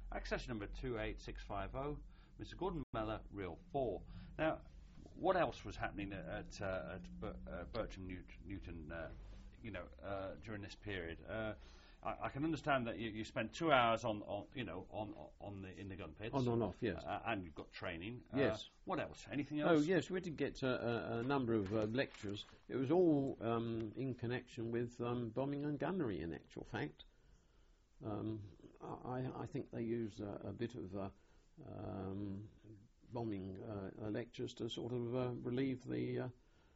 Accession number 28650, Mr. Gordon Mellor, reel 4. Now, what else was happening at Bertram Newton, during this period? I can understand that you spent 2 hours in the gun pits. On and off, yes. And you've got training. Yes. What else? Anything else? Oh, yes, we did get a number of lectures. It was all in connection with bombing and gunnery, in actual fact. I think they used a bit of bombing lectures to sort of relieve the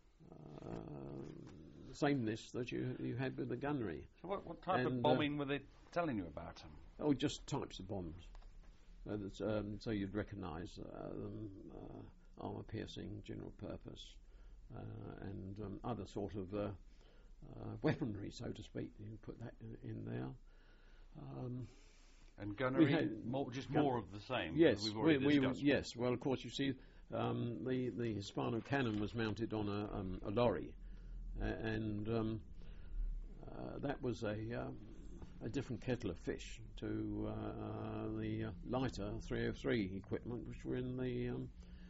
sameness that you had with the gunnery. So what type of bombing were they telling you about? Oh, just types of bombs. So you'd recognise them, armour-piercing, general purpose, and other sort of weaponry, so to speak. You put that in there. And gunnery, more of the same. Yes, we've already discussed. Yes. Well, of course, you see, the Hispano cannon was mounted on a lorry, and that was a different kettle of fish to the lighter 303 equipment, which were in the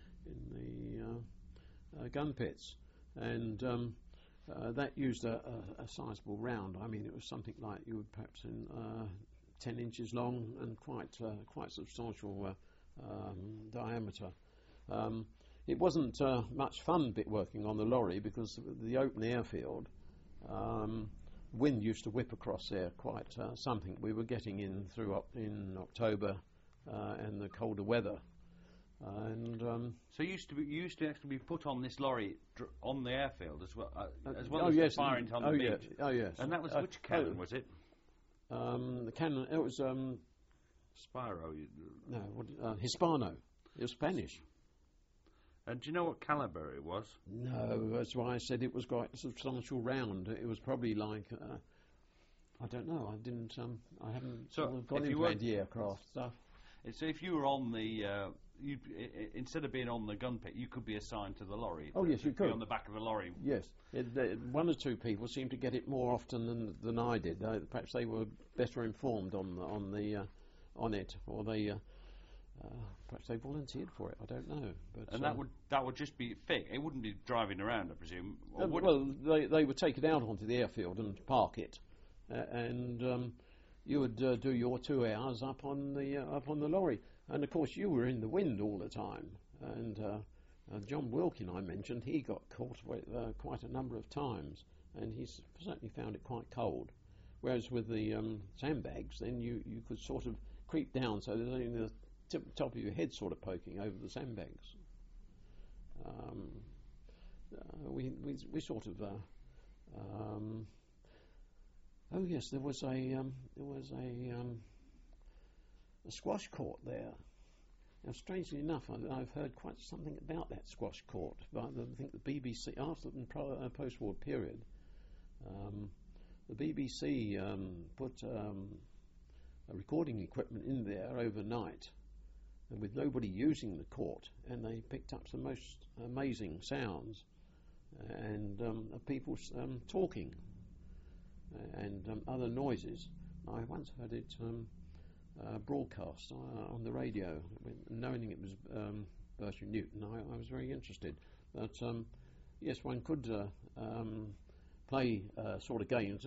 gun pits, and that used a sizable round. I mean, it was something like you would perhaps in 10 inches long and quite substantial diameter. It wasn't much fun working on the lorry because the open airfield, wind used to whip across there quite something. We were getting in October and the colder weather. So you used to actually be put on this lorry on the airfield as well as yes, firing on the beach. Yes. And that was which cannon was it? The cannon. It was Spiro. Hispano. It was Spanish. And do you know what caliber it was? No, that's why I said it was quite a substantial round. It was probably like I don't know. I didn't. I haven't gone into anti-aircraft stuff. So if you were on the, instead of being on the gun pit, you could be assigned to the lorry. Oh yes, you could. Be on the back of the lorry. Yes, one or two people seemed to get it more often than I did. Perhaps they were better informed on it, or they perhaps they volunteered for it. I don't know. But and that would just be fixed. It wouldn't be driving around, I presume. Well, they would take it out onto the airfield and park it, and. You would do your 2 hours up on the lorry, and of course you were in the wind all the time. And John Wilkin, I mentioned, he got caught quite a number of times, and he certainly found it quite cold. Whereas with the sandbags, then you could sort of creep down, so there's only the top of your head sort of poking over the sandbags. We sort of. Oh yes, there was a squash court there. Now, strangely enough, I've heard quite something about that squash court. But I think the BBC, after the post-war period, the BBC put a recording equipment in there overnight, and with nobody using the court, and they picked up some most amazing sounds and people talking. And other noises. I once heard it broadcast on the radio, knowing it was Bertram Newton. I was very interested. But yes, one could play sort of games,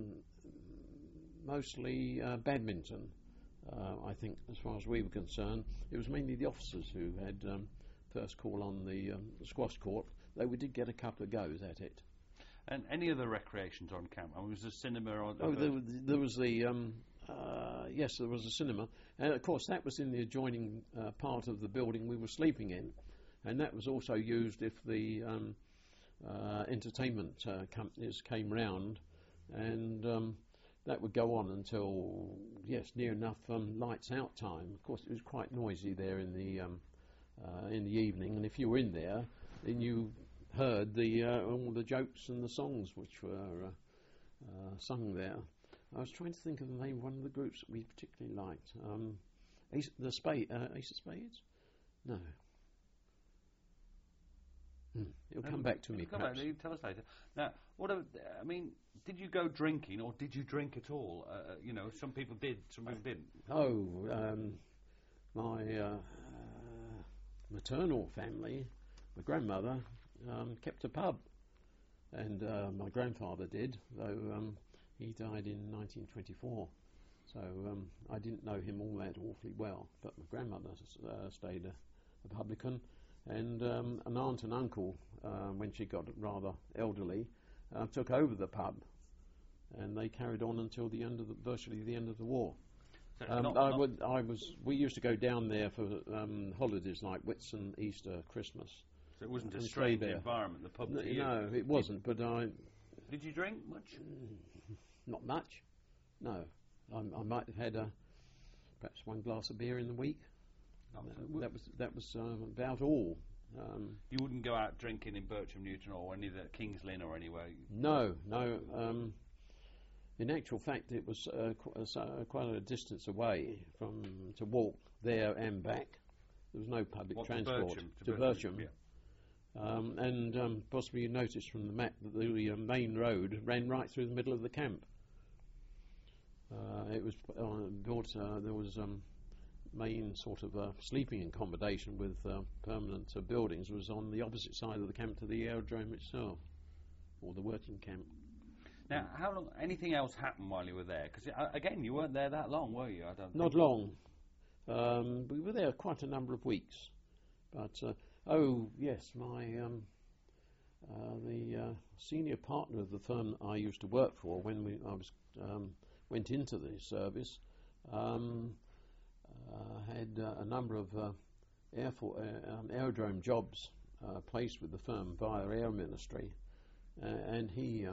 mostly badminton. I think, as far as we were concerned, it was mainly the officers who had first call on the squash court, though we did get a couple of goes at it. And any other recreations on camp? I mean, was there cinema? There was the yes, there was a cinema, and of course that was in the adjoining part of the building we were sleeping in, and that was also used if the entertainment companies came round, and that would go on until near enough lights out time. Of course, it was quite noisy there in the evening, and if you were in there, then you heard all the jokes and the songs which were sung there. I was trying to think of the name of one of the groups that we particularly liked. Ace of Spades? No. It'll come back to me, Come back, perhaps. you tell us later. Now, I mean, did you go drinking, or did you drink at all? You know, some people did, some people didn't. My maternal family, my grandmother, kept a pub, and my grandfather did, though he died in 1924. So I didn't know him all that awfully well, but my grandmother stayed a publican, and an aunt and uncle, when she got rather elderly, took over the pub, and they carried on until virtually the end of the war. So we used to go down there for holidays like Whitsun, Easter, Christmas. So it wasn't a and strange stay there. environment, the pub to you. No, it wasn't. But Did you drink much? not much. No, I might have had perhaps one glass of beer in the week. That was about all. You wouldn't go out drinking in Bircham Newton or any of the King's Lynn or anywhere? No. In actual fact, it was quite a distance away to walk there and back. There was no public transport to Bircham. Yeah. And possibly you noticed from the map that the main road ran right through the middle of the camp. It was built. There was main sort of sleeping accommodation with permanent buildings was on the opposite side of the camp to the aerodrome itself, or the working camp. Now, how long? Anything else happened while you were there? Because again, you weren't there that long, were you? I don't. Not long. We were there quite a number of weeks, but oh yes, my the senior partner of the firm I used to work for when I went into the service had a number of aerodrome jobs placed with the firm via Air Ministry, and he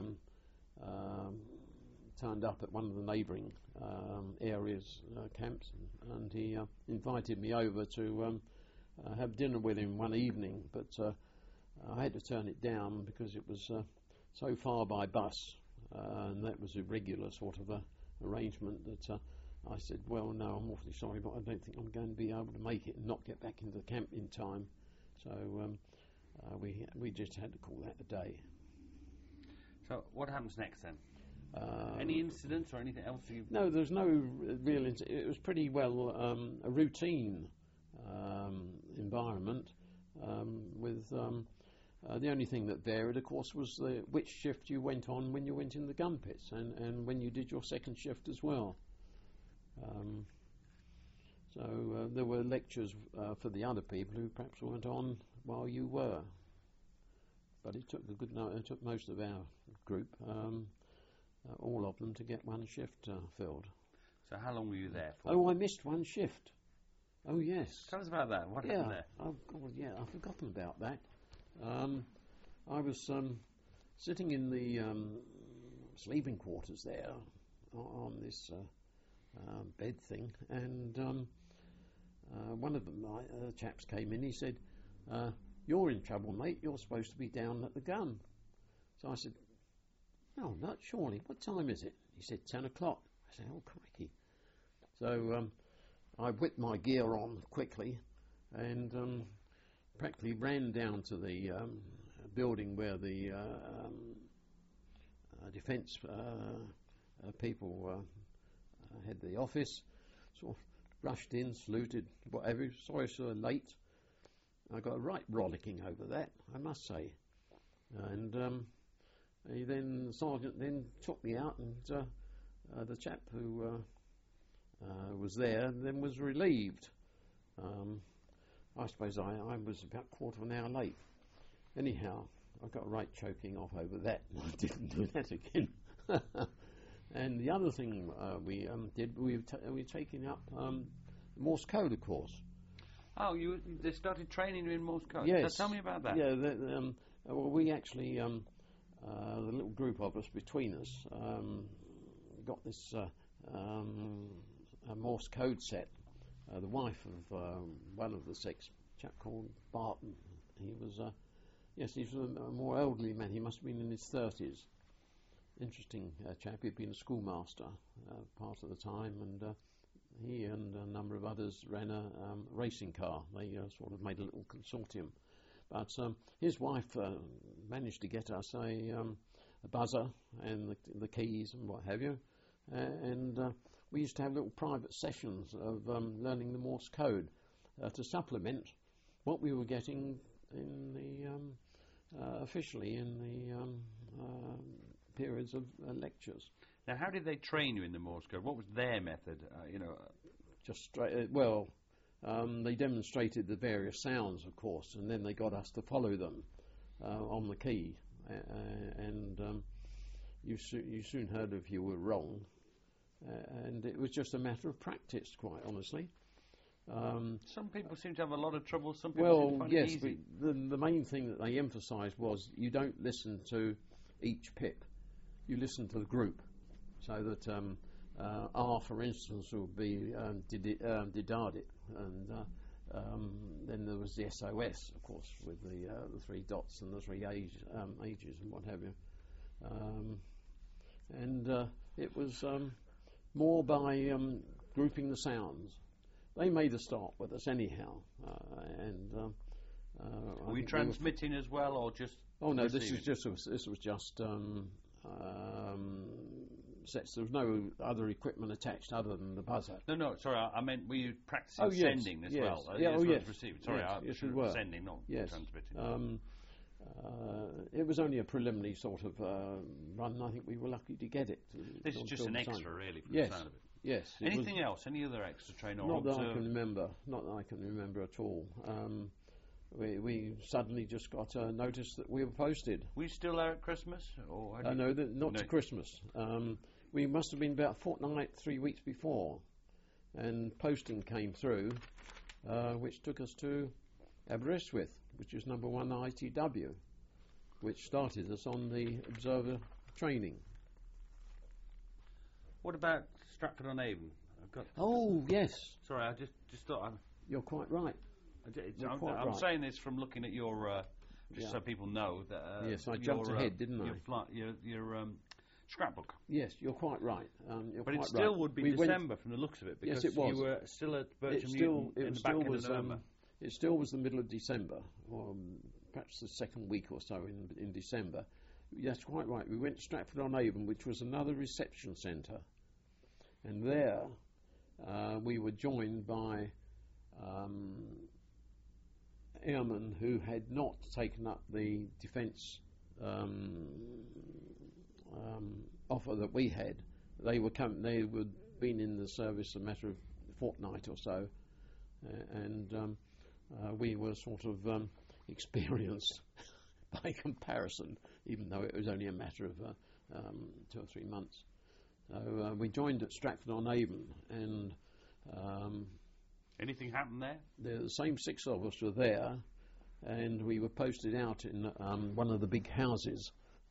turned up at one of the neighbouring areas camps, and he invited me over to have dinner with him one evening, but I had to turn it down because it was so far by bus, and that was a regular sort of arrangement that I said, well, no, I'm awfully sorry, but I don't think I'm going to be able to make it and not get back into the camp in time. So we just had to call that a day. So what happens next then? Any incidents or anything else? No, there's no real incident. It was pretty well a routine environment with the only thing that varied, of course, was which shift you went on when you went in the gun pits and when you did your second shift as well. So there were lectures for the other people who perhaps weren't on while you were. But it took it took most of our group, all of them, to get one shift filled. So how long were you there for? Oh, I missed one shift. Oh, yes. Tell us about that. What happened there? Oh, God, yeah, I've forgotten about that. I was sitting in the sleeping quarters there on this bed thing, and one of them, chaps came in. He said, "You're in trouble, mate. You're supposed to be down at the gun." So I said, "No, not surely. What time is it?" He said, 10 o'clock. I said, "Oh, crikey." So I whipped my gear on quickly and practically ran down to the building where the defence people had the office. Sort of rushed in, saluted, whatever. Sorry, so late. I got a right rollicking over that, I must say. And the sergeant then took me out, and the chap who was there then was relieved. I suppose I was about a quarter of an hour late. Anyhow, I got a right choking off over that, and I didn't do that again. And the other thing we did, we were taking up Morse code, of course. Oh, they started training you in Morse code? Yes. So tell me about that. Yeah, well, we actually, the little group of us between us, got this a Morse code set. The wife of one of the six, a chap called Barton, he was, he was a more elderly man. He must have been in his 30s. Interesting chap. He'd been a schoolmaster part of the time, and he and a number of others ran a racing car. They sort of made a little consortium. But his wife managed to get us a buzzer and the keys and what have you. And we used to have little private sessions of learning the Morse code to supplement what we were getting in the officially in the periods of lectures. Now, how did they train you in the Morse code? What was their method? Just straight. They demonstrated the various sounds, of course, and then they got us to follow them on the key. And you soon heard if you were wrong. And it was just a matter of practice, quite honestly. Some people seem to have a lot of trouble. Some people seem to find it easy. But the main thing that they emphasised was you don't listen to each pip. You listen to the group. So that R, for instance, would be didadic, and then there was the SOS, of course, with the 3 dots and the 3 ages and what have you. It was more by grouping the sounds. They made a start with us anyhow. Were you transmitting as well, or just? Oh no, receiving? this was just sets. There was no other equipment attached other than the buzzer. No, sorry, I meant were you practicing sending as well? Yes. Receiving. Sorry, yes, we were. Sending, not transmitting. It was only a preliminary sort of run. I think we were lucky to get it. This is just an extra, really, from the sound of it. Yes. Anything else? Any other extra train or not observe? That I can remember. Not that I can remember at all. We suddenly just got a notice that we were posted. Were you still there at Christmas? Or no, not to Christmas. We must have been about a fortnight, 3 weeks before, and posting came through, which took us to Aberystwyth, which is number 1 ITW, which started us on the observer training. What about Stratford-on-Avon? Oh, yes. Sorry, I just thought. You're quite right. I'm saying this from looking at your, so people know that. Yes, I jumped ahead, didn't I? Your scrapbook. Yes, you're quite right. But it still would be December from the looks of it, because yes, it was. You were still at Bircham Newton in the back end of November. It still was the middle of December, or perhaps the second week or so in December. Yes, quite right. We went to Stratford-on-Avon, which was another reception centre, and there we were joined by airmen who had not taken up the defence offer that we had. They were been in the service a matter of a fortnight or so, and we were sort of experienced by comparison, even though it was only a matter of 2 or 3 months. So we joined at Stratford-on-Avon, and anything happened there? The same 6 of us were there, and we were posted out in one of the big houses,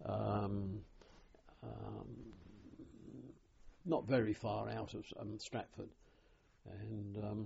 not very far out of Stratford, and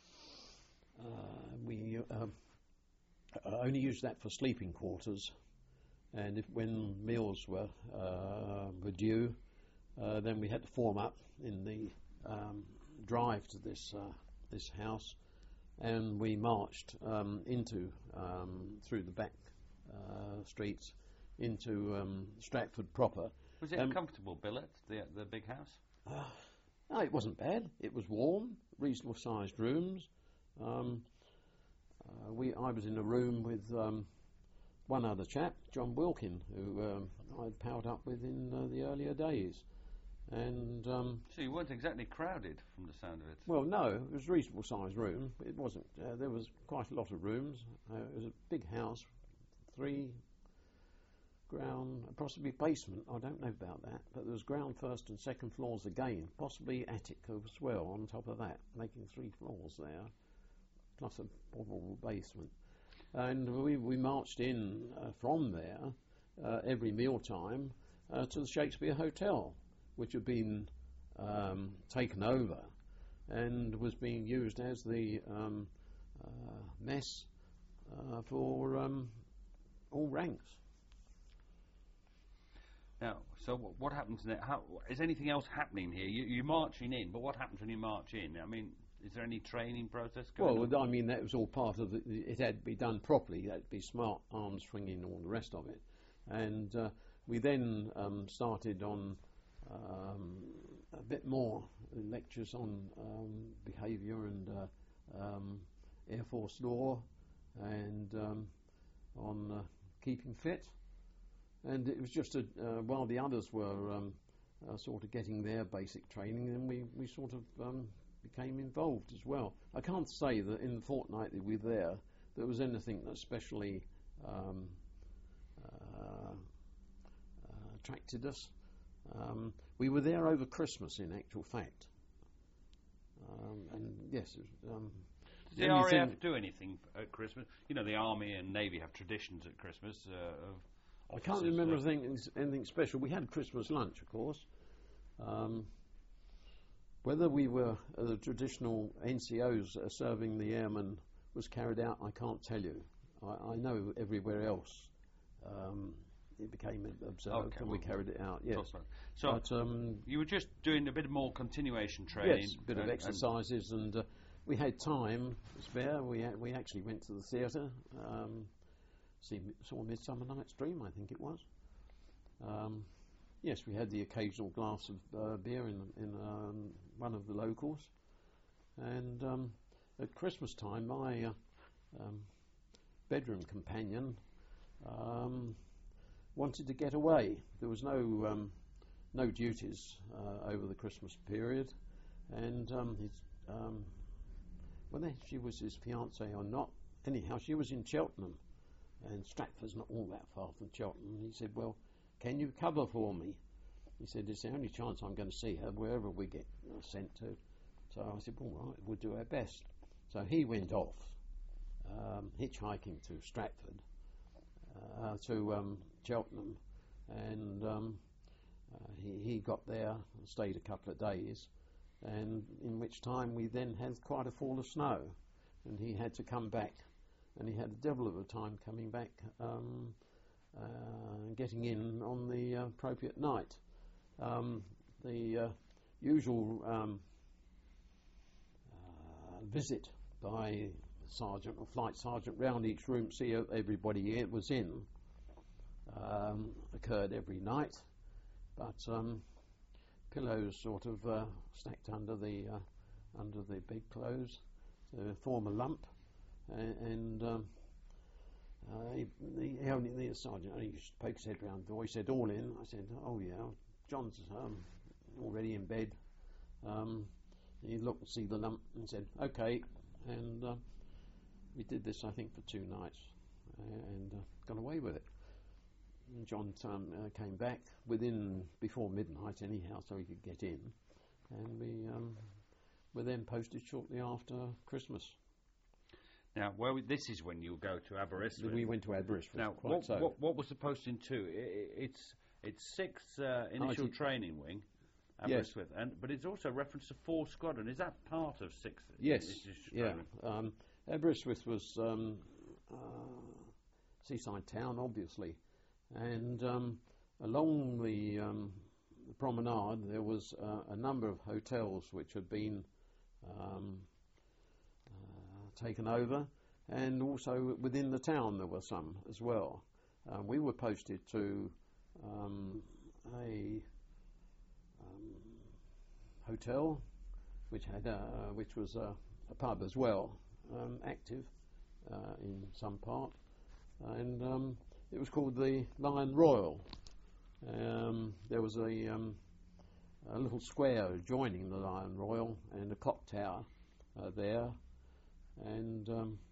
we only used that for sleeping quarters. And when meals were due, then we had to form up in the drive to this house, and we marched into through the back streets into Stratford proper. Was it a comfortable billet, the big house? No, it wasn't bad. It was warm, reasonable sized rooms. I was in a room with one other chap, John Wilkin, who I'd palled up with in the earlier days. And so you weren't exactly crowded from the sound of it. Well, no, it was a reasonable sized room. It wasn't. There was quite a lot of rooms. It was a big house, 3 ground, possibly basement. I don't know about that, but there was ground, first and second floors again, possibly attic as well on top of that, making 3 floors there, plus a probable basement. And we marched in from there every mealtime to the Shakespeare Hotel, which had been taken over and was being used as the mess for all ranks. Now, so what happens next? Is anything else happening here? You're marching in, but what happens when you march in? I mean, Is there any training process going on? Well, I mean, that was all part of it had to be done properly. It had to be smart, arm swinging, all the rest of it. And we then started on a bit more lectures on behaviour and Air Force law and on keeping fit. And it was just while the others were sort of getting their basic training, then we sort of became involved as well. I can't say that in the fortnight that we were there was anything that especially attracted us. We were there over Christmas, in actual fact. And yes, does the RAF do anything at Christmas? You know, the Army and Navy have traditions at Christmas. I can't remember anything special. We had Christmas lunch, of course. Whether we were the traditional NCOs serving the airmen was carried out, I can't tell you. I know everywhere else it became observed and we carried it out. Yes. So but, you were just doing a bit more continuation training. Yes, a bit of exercises, and we had time spare. We actually went to the theatre. Saw Midsummer Night's Dream, I think it was. Yes, we had the occasional glass of beer in one of the locals. And at Christmas time, my bedroom companion wanted to get away. There was no duties over the Christmas period, and whether she was his fiancée or not, anyhow, she was in Cheltenham. And Stratford's not all that far from Cheltenham. He said, well, can you cover for me? He said, it's the only chance I'm going to see her, wherever we get sent to. So I said, all right, we'll do our best. So he went off, hitchhiking to Stratford, to Cheltenham, and he got there and stayed a couple of days, and in which time we then had quite a fall of snow, and he had to come back. And he had a devil of a time coming back, getting in on the appropriate night. The usual visit by sergeant or flight sergeant round each room, see everybody was in, occurred every night, but pillows sort of stacked under the big clothes to form a lump. And the sergeant only just poked his head round the door. He said, all in. I said, oh yeah, John's already in bed. He looked and see the lump and said, okay. And we did this, I think, for 2 nights and got away with it. And John came back before midnight anyhow, so he could get in. And we were then posted shortly after Christmas. Now, this is when you go to Aberystwyth. We went to Aberystwyth. Now, what was the posting to? It's 6th Initial Training Wing, Aberystwyth, yes. But it's also reference to 4th Squadron. Is that part of 6th? Yes. Yeah. Aberystwyth was seaside town, obviously, and along the promenade there was a number of hotels which had been taken over, and also within the town there were some as well. We were posted to a hotel which was a pub as well, active in some part, and it was called the Lion Royal. There was a little square adjoining the Lion Royal and a clock tower there. And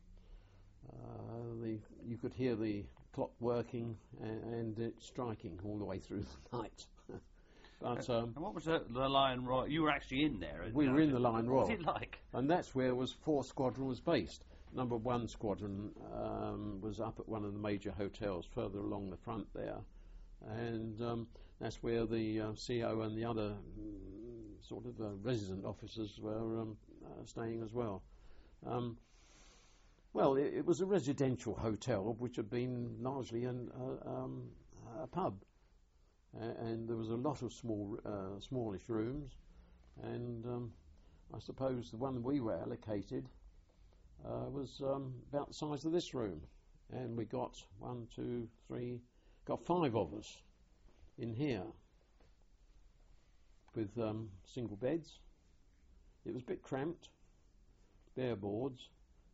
you could hear the clock working and it striking all the way through the night. But and what was the Lion Royal? You were actually in there. We were in the Lion Royal. What was it like? And that's where 4th Squadron was based. Number 1 Squadron was up at one of the major hotels further along the front there, and that's where the CO and the other sort of resident officers were staying as well. Well, it was a residential hotel which had been largely a pub, and there was a lot of smallish rooms, and I suppose the one we were allocated was about the size of this room, and we got 5 of us in here with single beds. It was a bit cramped, bare boards.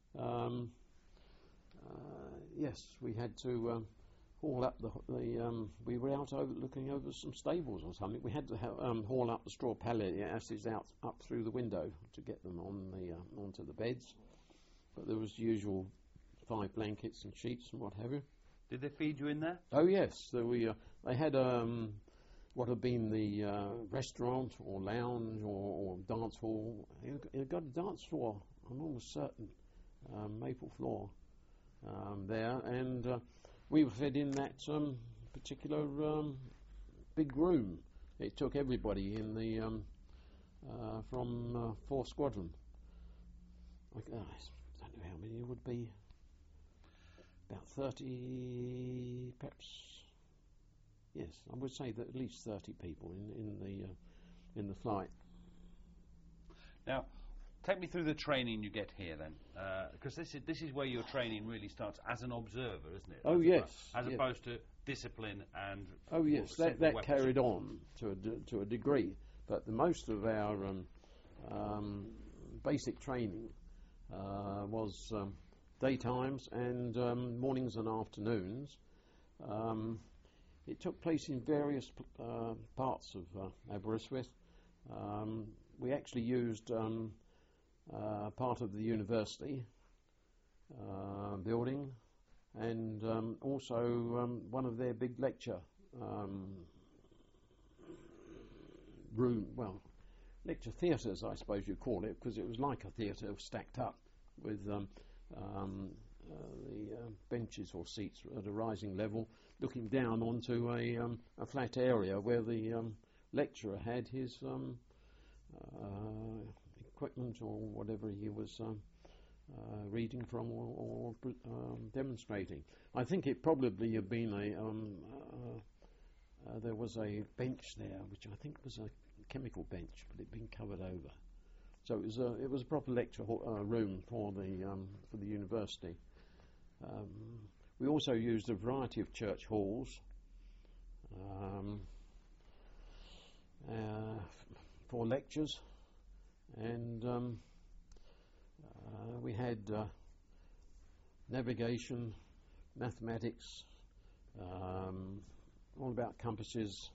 Yes, we had to haul up we were out looking over some stables or something. We had to haul up the straw pallet asses out up through the window to get them on onto the beds. But there was the usual 5 blankets and sheets and what have you. Did they feed you in there? Oh yes, they had what had been the restaurant or lounge or dance hall. It got a dance floor, I'm almost certain, maple floor there, and we were fed in that particular big room. It took everybody in the from 4th Squadron. I don't know how many it would be. About 30, perhaps. Yes, I would say that at least 30 people in the flight. Now, take me through the training you get here then, because this is where your training really starts as an observer, isn't it? Oh yes, as opposed to discipline and. Oh yes, that carried on to a degree, but most of our basic training was daytimes and mornings and afternoons. It took place in various parts of Aberystwyth. We actually used part of the university building, and also one of their big lecture lecture theatres, I suppose you'd call it, because it was like a theatre stacked up with the benches or seats at a rising level, looking down onto a flat area where the lecturer had his equipment or whatever he was reading from or demonstrating. I think it probably had been there was a bench there, which I think was a chemical bench, but it had been covered over. So it was a proper lecture room for the university. We also used a variety of church halls for lectures, and we had navigation, mathematics, all about compasses,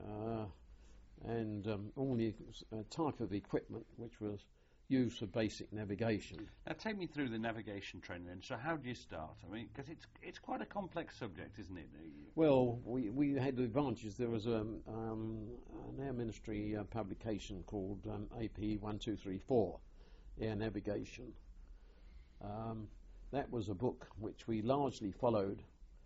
and all the type of equipment which was used for basic navigation. Now take me through the navigation training then. So how do you start? I mean, because it's quite a complex subject, isn't it? Well, we had the advantages. There was an Air Ministry publication called AP 1234, Air Navigation. That was a book which we largely followed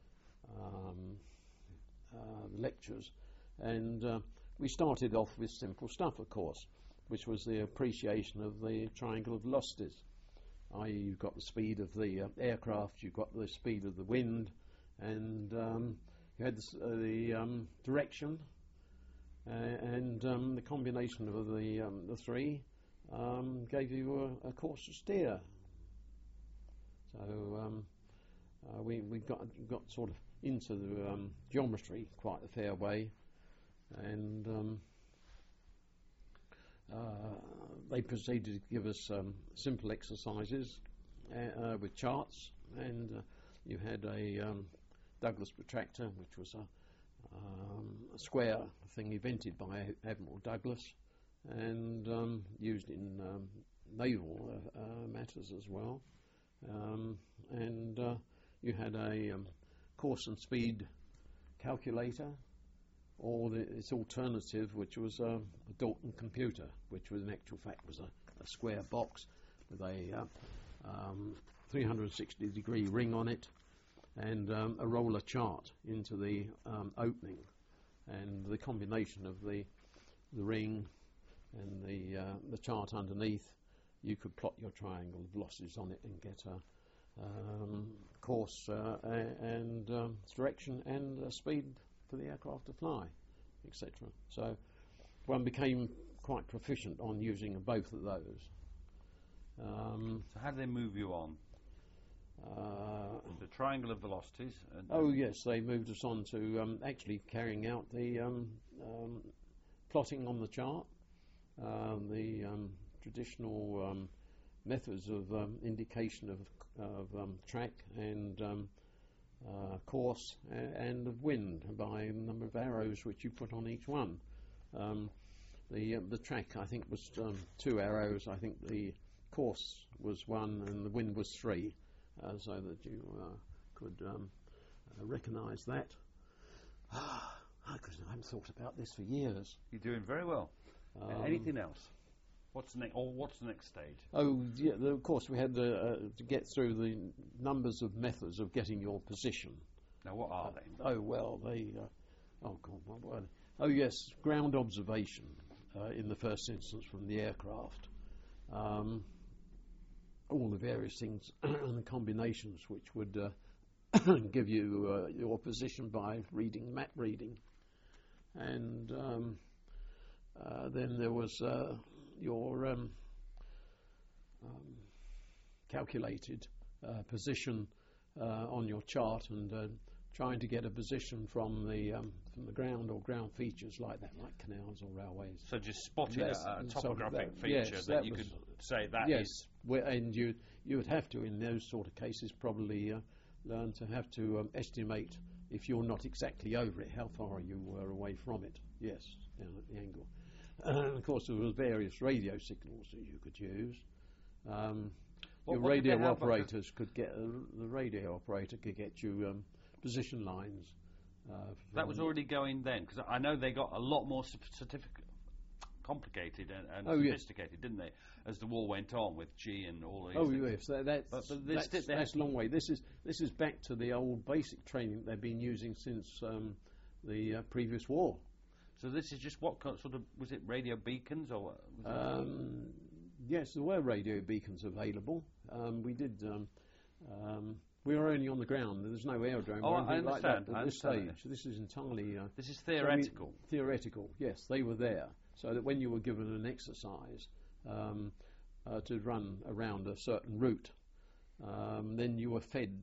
the lectures, and we started off with simple stuff, of course, which was the appreciation of the triangle of velocities, i.e. you've got the speed of the aircraft, you've got the speed of the wind, and you had the direction, and the combination of the three gave you a course to steer. So we got sort of into the geometry quite a fair way, and they proceeded to give us simple exercises with charts, and you had a Douglas protractor, which was a square thing invented by Admiral Douglas and used in naval matters as well, and you had a course and speed calculator, or its alternative, which was a Dalton computer, which was in actual fact was a square box with a 360-degree ring on it, and a roller chart into the opening, and the combination of the ring and the chart underneath, you could plot your triangle velocities on it and get a course and direction and speed for the aircraft to fly, etc. So one became quite proficient on using both of those. So how do they move you on? The triangle of velocities. Yes, they moved us on to actually carrying out the plotting on the chart, the traditional methods of indication of track and course and of wind by a number of arrows which you put on each one. The track, I think, was 2 arrows. I think the course was 1 and the wind was 3, so that you could recognise that. I haven't thought about this for years. You're doing very well. Anything else? What's the next stage? Oh, yeah, of course, we had to get through the numbers of methods of getting your position. Now, what are they? Oh, well, oh, God, what were they? Oh, yes, ground observation in the first instance from the aircraft. All the various things and the combinations which would give you your position by reading map reading. And then there was your calculated position on your chart and trying to get a position from the ground or ground features like that, like canals or railways. So just spotting a topographic feature yes, that you could say that yes, is... and you would have to, in those sort of cases, probably learn to have to estimate, if you're not exactly over it, how far you were away from it. Yes, down at the angle. And of course, there were various radio signals that you could use. Your radio operators could get the radio operator could get you position lines. That was already going then, because I know they got a lot more complicated and sophisticated, didn't they, as the war went on with G and all these. Oh things. Yes, that's a long way. This is back to the old basic training they've been using since the previous war. So this is just what sort of, was it radio beacons or? Yes, there were radio beacons available. We did. We were only on the ground. There's no aerodrome or anything like that at this stage. This is entirely. This is theoretical. Theoretical, yes, they were there, so that when you were given an exercise to run around a certain route, then you were fed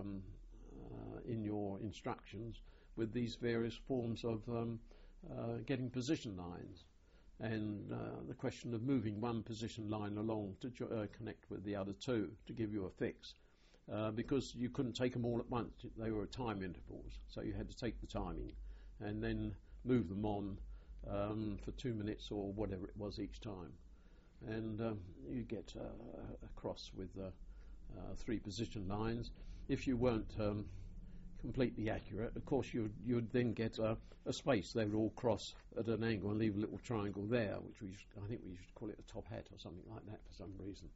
in your instructions with these various forms of getting position lines. And the question of moving one position line along to connect with the other two to give you a fix. Because you couldn't take them all at once. They were at time intervals, so you had to take the timing and then move them on for 2 minutes or whatever it was each time. And you get across with 3 position lines. If you weren't completely accurate, of course you'd then get a space. They would all cross at an angle and leave a little triangle there, which I think we used to call it a top hat or something like that for some reason.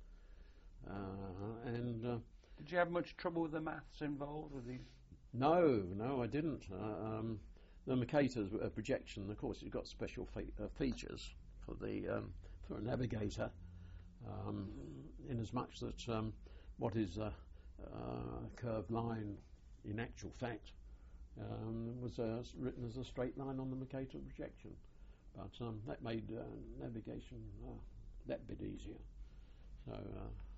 Did you have much trouble with the maths involved with these? No, I didn't. The Mercator's projection, of course, it's got special features for for a navigator, in as much that what is a curved line, in actual fact, was written as a straight line on the Mercator projection. But that made navigation that bit easier. So.